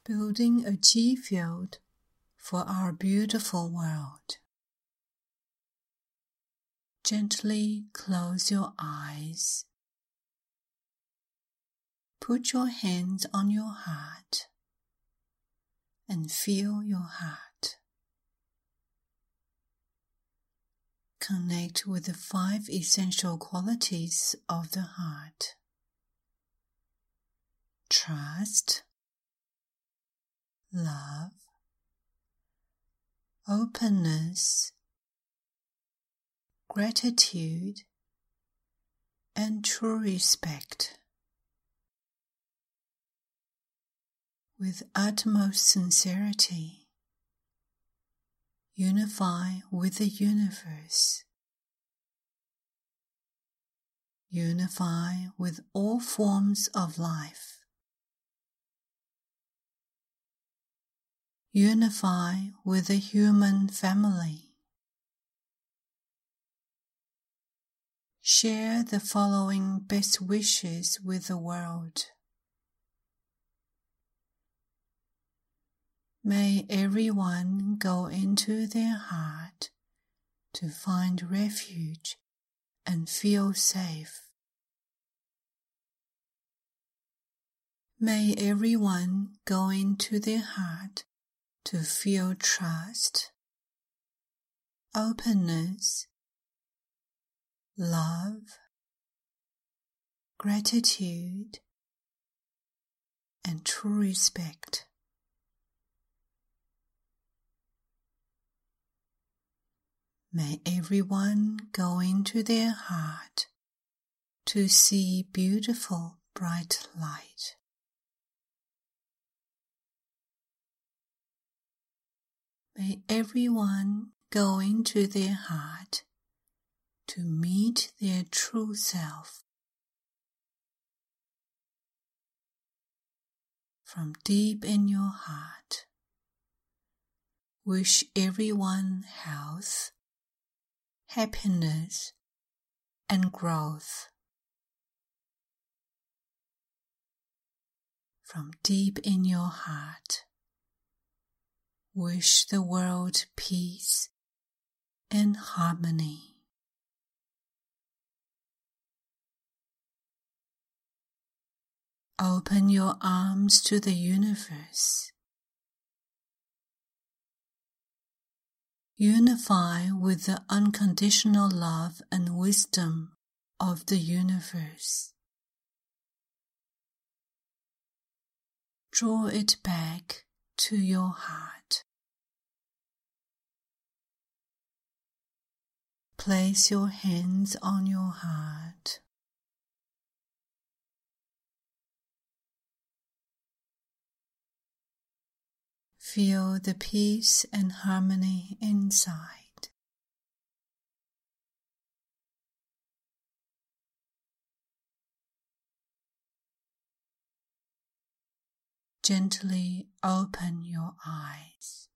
building a Qi field for our beautiful world. Gently close your eyes. Put your hands on your heart and feel your heart. Connect with the 5 essential qualities of the heart. Trust, love, openness, gratitude, and true respect. With utmost sincerity, unify with the universe. Unify with all forms of life. Unify with the human family. Share the following best wishes with the world. May everyone go into their heart to find refuge and feel safe. May everyone go into their heart to feel trust, openness, love, gratitude, and true respect. May everyone go into their heart to see beautiful, bright light. May everyone go into their heart to meet their true self. From deep in your heart, wish everyone health, happiness, and growth. From deep in your heart, wish the world peace and harmony. Open your arms to the universe. Unify with the unconditional love and wisdom of the universe. Draw it back to your heart. Place your hands on your heart. Feel the peace and harmony inside. Gently open your eyes.